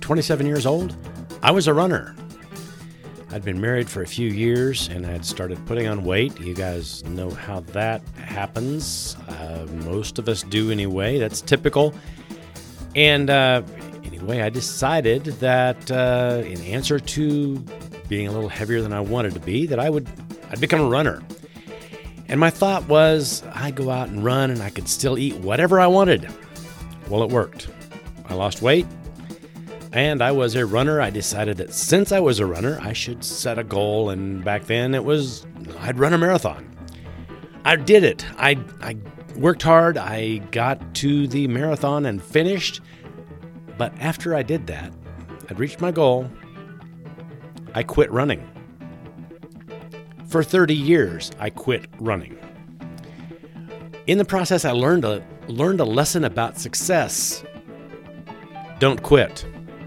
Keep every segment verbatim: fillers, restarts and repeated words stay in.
twenty-seven years old, I was a runner. I'd been married for a few years, and I'd started putting on weight. You guys know how that happens. Uh, most of us do anyway. That's typical. And uh, anyway, I decided that uh, in answer to being a little heavier than I wanted to be, that I would I'd become a runner. And my thought was, I'd go out and run, and I could still eat whatever I wanted. Well, it worked. I lost weight. And I was a runner. I decided that since I was a runner, I should set a goal. And back then it was, I'd run a marathon. I did it. I, I worked hard. I got to the marathon and finished. But after I did that, I'd reached my goal. I quit running. For thirty years, I quit running. In the process, I learned a, learned a lesson about success. Don't quit.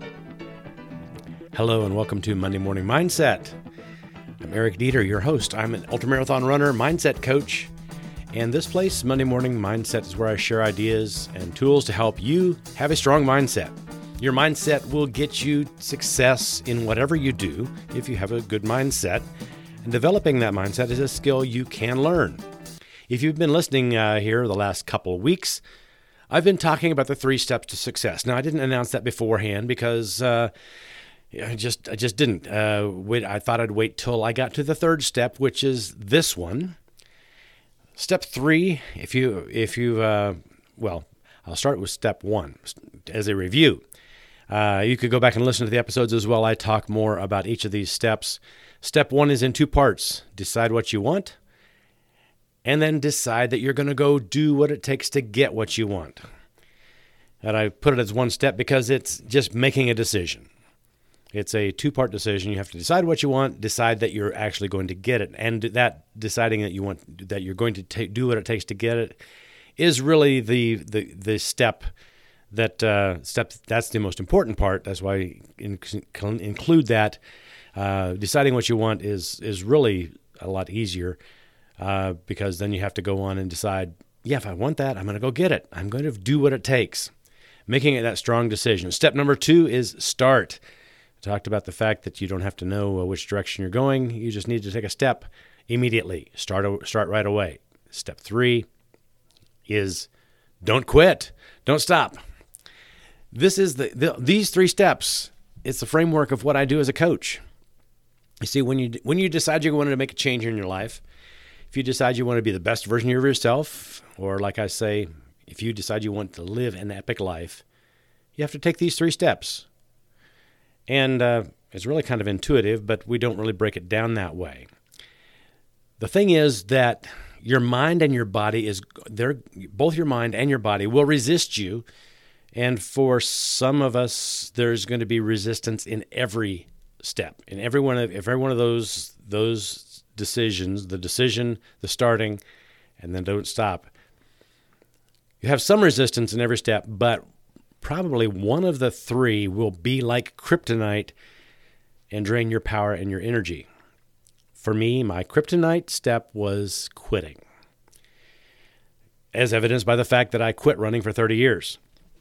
Hello and welcome to Monday Morning Mindset. I'm Eric Dieter, your host. I'm an ultramarathon runner, mindset coach, and this place, Monday Morning Mindset, is where I share ideas and tools to help you have a strong mindset. Your mindset will get you success in whatever you do if you have a good mindset, and developing that mindset is a skill you can learn. If you've been listening uh, here the last couple of weeks, I've been talking about the three steps to success. Now, I didn't announce that beforehand because uh, I just I just didn't. Uh, wait, I thought I'd wait till I got to the third step, which is this one. Step three, if you, if you, uh, well, I'll start with step one as a review. Uh, you could go back and listen to the episodes as well. I talk more about each of these steps. Step one is in two parts. Decide what you want, and then decide that you're going to go do what it takes to get what you want. And I put it as one step because it's just making a decision. It's a two-part decision. You have to decide what you want, decide that you're actually going to get it, and that deciding that you want that you're going to take, do what it takes to get it is really the the the step that uh, step. That's the most important part. That's why I in, include that. Uh, deciding what you want is is really a lot easier uh, because then you have to go on and decide. Yeah, if I want that, I'm going to go get it. I'm going to do what it takes. Making it that strong decision. Step number two is start. Talked about the fact that you don't have to know which direction you're going. You just need to take a step immediately. Start start right away. Step three is don't quit. Don't stop. This is the, the these three steps. It's the framework of what I do as a coach. You see, when you when you decide you want to make a change in your life, if you decide you want to be the best version of yourself, or like I say, if you decide you want to live an epic life, you have to take these three steps. And uh, it's really kind of intuitive, but we don't really break it down that way. The thing is that your mind and your body is, they're, both your mind and your body will resist you. And for some of us, there's going to be resistance in every step. In every one of, every one of those, those decisions, the decision, the starting, and then don't stop. You have some resistance in every step, but probably one of the three will be like kryptonite and drain your power and your energy. For me, my kryptonite step was quitting, as evidenced by the fact that I quit running for thirty years.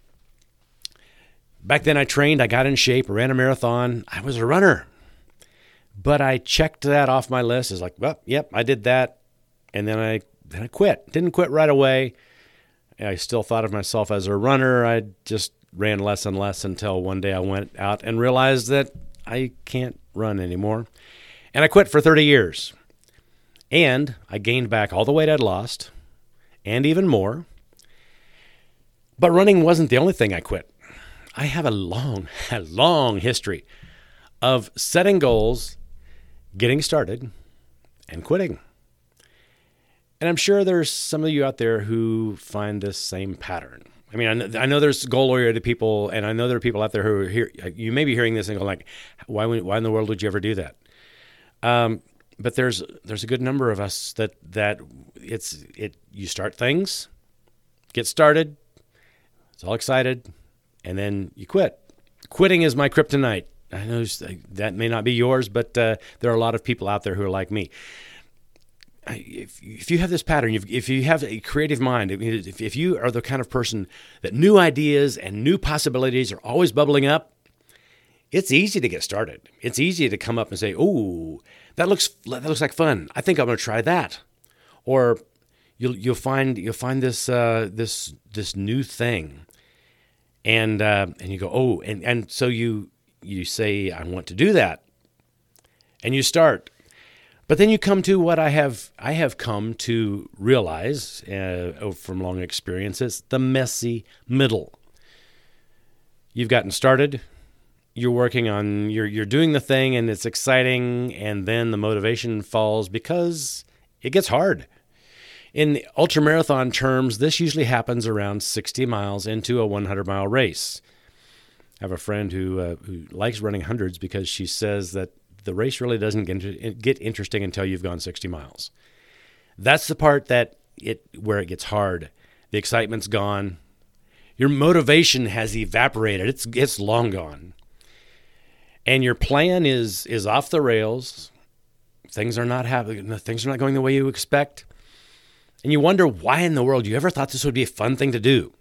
Back then I trained, I got in shape, ran a marathon. I was a runner. But I checked that off my list as like, well, yep, I did that. And then I then I quit. Didn't quit right away. I still thought of myself as a runner. I just ran less and less until one day I went out and realized that I can't run anymore. And I quit for thirty years. And I gained back all the weight I'd lost and even more. But running wasn't the only thing I quit. I have a long, a long history of setting goals, getting started, and quitting. And I'm sure there's some of you out there who find this same pattern. I mean, I know, I know there's goal-oriented people, and I know there are people out there who are here. You may be hearing this and go like, "Why? Why in the world would you ever do that?" Um, but there's there's a good number of us that that it's it. You start things, get started, it's all excited, and then you quit. Quitting is my kryptonite. I know that may not be yours, but uh, there are a lot of people out there who are like me. If, if you have this pattern, if you have a creative mind, if, if you are the kind of person that new ideas and new possibilities are always bubbling up, it's easy to get started. It's easy to come up and say, "Oh, that looks that looks like fun. I think I'm going to try that." Or you'll you'll find you'll find this uh, this this new thing, and uh, and you go, "Oh," and and so you you say, "I want to do that," and you start. But then you come to what I have I have come to realize uh, from long experiences, the messy middle. You've gotten started, you're working on, you're you're doing the thing, and it's exciting, and then the motivation falls because it gets hard. In ultramarathon terms, this usually happens around sixty miles into a hundred mile race. I have a friend who uh, who likes running hundreds because she says that the race really doesn't get, get interesting until you've gone sixty miles. That's the part that it where it gets hard. The excitement's gone. Your motivation has evaporated. It's it's long gone. And your plan is is off the rails. Things are not happening. Things are not going the way you expect. And you wonder why in the world you ever thought this would be a fun thing to do.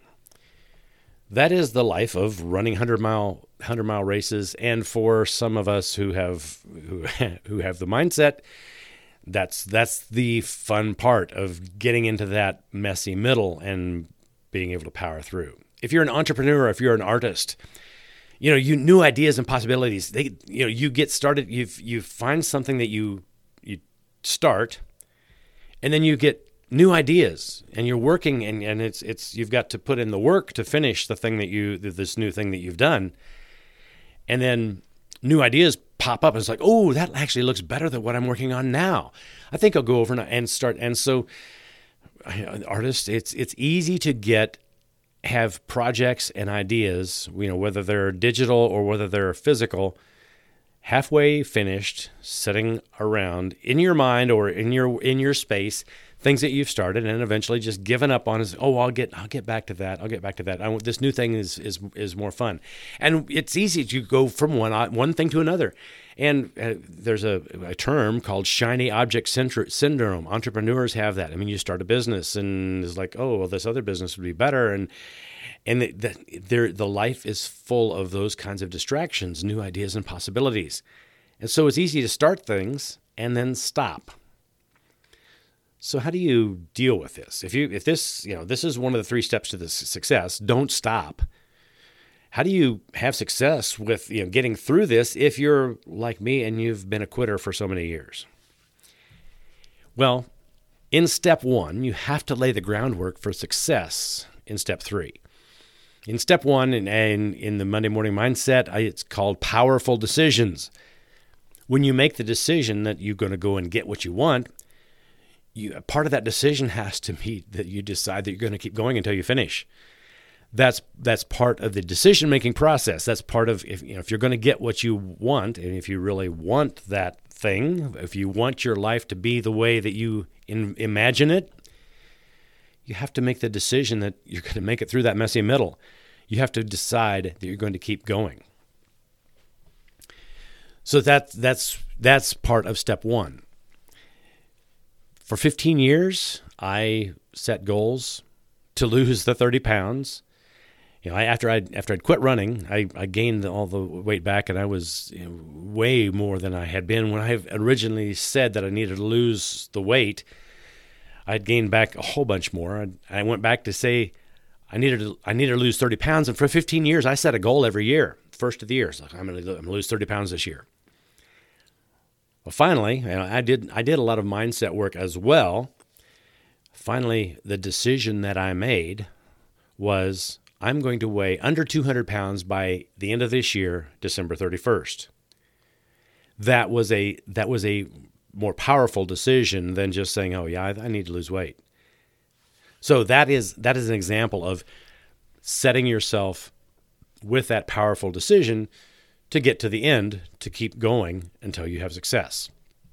That is the life of running hundred mile hundred mile races, and for some of us who have who, who have the mindset, that's that's the fun part of getting into that messy middle and being able to power through. If you're an entrepreneur, if you're an artist, you know, you new ideas and possibilities. They, you know, you get started. You you find something that you you start, and then you get new ideas, and you're working, and, and it's it's you've got to put in the work to finish the thing that you this new thing that you've done, and then new ideas pop up. And it's like, oh, that actually looks better than what I'm working on now. I think I'll go over and start. And so, artists, it's it's easy to get have projects and ideas, you know, whether they're digital or whether they're physical, halfway finished, sitting around in your mind or in your in your space. Things that you've started and eventually just given up on is, oh, I'll get I'll get back to that. I'll get back to that. I want, this new thing is is is more fun, and it's easy to go from one one thing to another. And uh, there's a, a term called shiny object syndrome. Entrepreneurs have that. I mean, you start a business and it's like, oh, well, this other business would be better, and and the, the, the life is full of those kinds of distractions, new ideas and possibilities, and so it's easy to start things and then stop. So how do you deal with this? If you if this, you know, this is one of the three steps to this success, don't stop. How do you have success with, you know, getting through this if you're like me and you've been a quitter for so many years? Well, in step one, you have to lay the groundwork for success in step three. In step one, and in, in, in the Monday Morning Mindset, I, it's called powerful decisions. When you make the decision that you're going to go and get what you want, You, part of that decision has to be that you decide that you're going to keep going until you finish. That's that's part of the decision-making process. That's part of, if you know, if you're going to get what you want, and if you really want that thing, if you want your life to be the way that you in, imagine it, you have to make the decision that you're going to make it through that messy middle. You have to decide that you're going to keep going. So that that's that's part of step one. For fifteen years, I set goals to lose the thirty pounds. You know, I, after I after I'd quit running, I, I gained all the weight back, and I was, you know, way more than I had been when I originally said that I needed to lose the weight. I'd gained back a whole bunch more. I, I went back to say I needed to I needed to lose thirty pounds, and for fifteen years, I set a goal every year. First of the year, so I'm going to I'm going to lose thirty pounds this year. Well, finally, you know, I did I did a lot of mindset work as well. Finally, the decision that I made was I'm going to weigh under two hundred pounds by the end of this year, December thirty-first. That was a that was a more powerful decision than just saying, "Oh yeah, I, I need to lose weight." So that is that is an example of setting yourself with that powerful decision to get to the end, to keep going until you have success.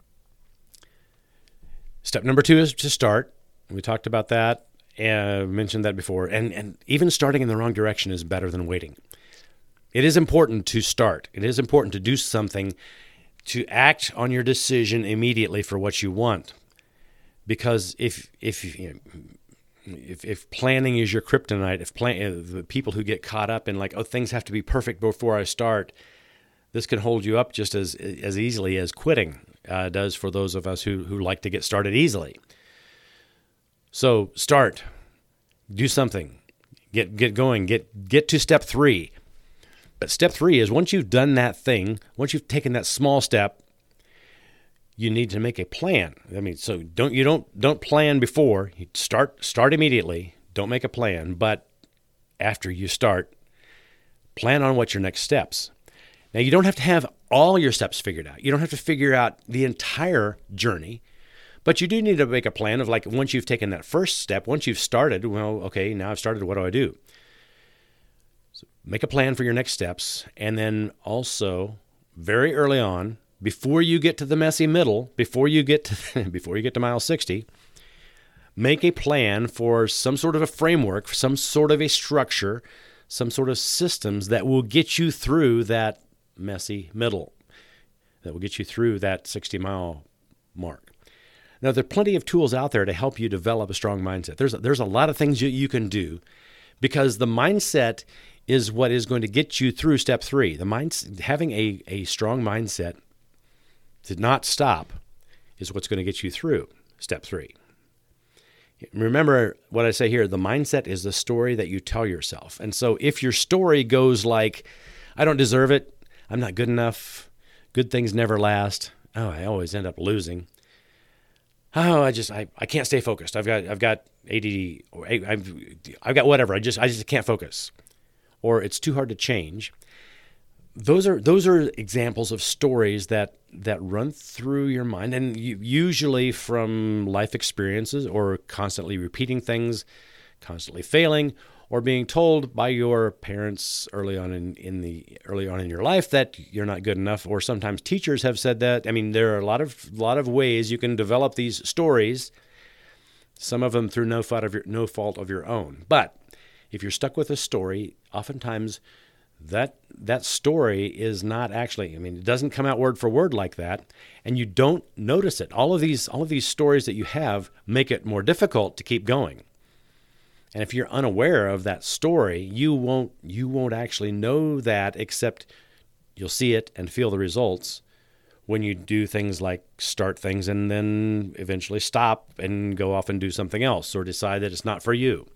Step number two is to start. We talked about that, and mentioned that before. And, and even starting in the wrong direction is better than waiting. It is important to start. It is important to do something, to act on your decision immediately for what you want. Because if if you know, if, if planning is your kryptonite, if plan, the people who get caught up in like, oh, things have to be perfect before I start, This can hold you up just as as easily as quitting uh, does for those of us who who like to get started easily. So start, do something, get get going, get get to step three. But step three is once you've done that thing, once you've taken that small step, you need to make a plan. I mean, so don't you don't don't plan before. You start start immediately. Don't make a plan, but after you start, plan on what your next steps. Now, you don't have to have all your steps figured out. You don't have to figure out the entire journey, but you do need to make a plan of like once you've taken that first step, once you've started, well, okay, now I've started, what do I do? So make a plan for your next steps, and then also very early on, before you get to the messy middle, before you get to before you get to mile sixty, make a plan for some sort of a framework, some sort of a structure, some sort of systems that will get you through that messy middle, that will get you through that sixty mile mark. Now, there are plenty of tools out there to help you develop a strong mindset. There's a, there's a lot of things you, you can do, because the mindset is what is going to get you through step three. The mind, having a, a strong mindset to not stop is what's going to get you through step three. Remember what I say here, the mindset is the story that you tell yourself. And so if your story goes like, I don't deserve it, I'm not good enough, good things never last, oh, I always end up losing, oh, I just, I, I can't stay focused, I've got I've got A D D, or I've, I've got whatever, I just I just can't focus, or it's too hard to change. Those are those are examples of stories that that run through your mind, and you, usually from life experiences or constantly repeating things, constantly failing, or being told by your parents early on in, in the early on in your life that you're not good enough, or sometimes teachers have said that. I mean, there are a lot of lot of ways you can develop these stories. Some of them through no fault of your no fault of your own. But if you're stuck with a story, oftentimes that that story is not actually, I mean, it doesn't come out word for word like that, and you don't notice it. All of these all of these stories that you have make it more difficult to keep going. And if you're unaware of that story, you won't you won't actually know that, except you'll see it and feel the results when you do things like start things and then eventually stop and go off and do something else, or decide that it's not for you.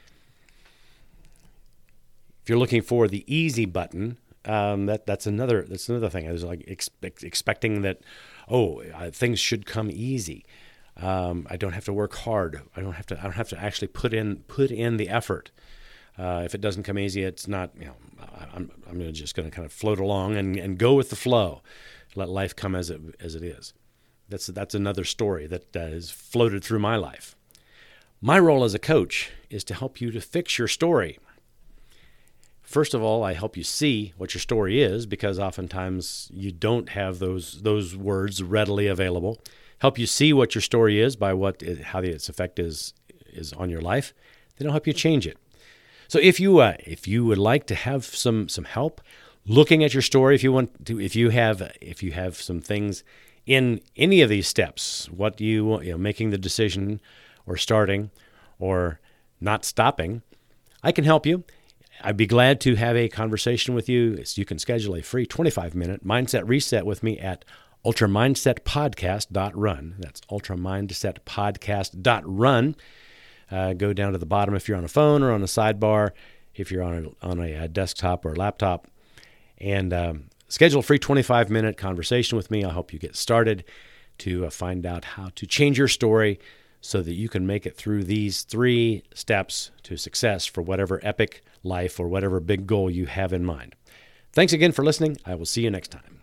If you're looking for the easy button, um, that that's another that's another thing. I was like expect, expecting that, oh, uh, things should come easy. Um, I don't have to work hard. I don't have to. I don't have to actually put in put in the effort. Uh, if it doesn't come easy, it's not. You know, I'm I'm just going to kind of float along and, and go with the flow. Let life come as it as it is. That's that's another story that uh, has floated through my life. My role as a coach is to help you to fix your story. First of all, I help you see what your story is, because oftentimes you don't have those those words readily available. Help you see what your story is by what how its effect is is on your life. Then I'll help you change it. So if you uh, if you would like to have some some help looking at your story, if you want to, if you have if you have some things in any of these steps, what you you know, making the decision, or starting, or not stopping, I can help you. I'd be glad to have a conversation with you. You can schedule a free twenty-five minute mindset reset with me at ultra mindset podcast dot run. That's ultra mindset podcast dot run. Uh, go down to the bottom if you're on a phone, or on a sidebar if you're on a, on a desktop or a laptop, and um, schedule a free twenty-five minute conversation with me. I'll help you get started to uh, find out how to change your story so that you can make it through these three steps to success for whatever epic life or whatever big goal you have in mind. Thanks again for listening. I will see you next time.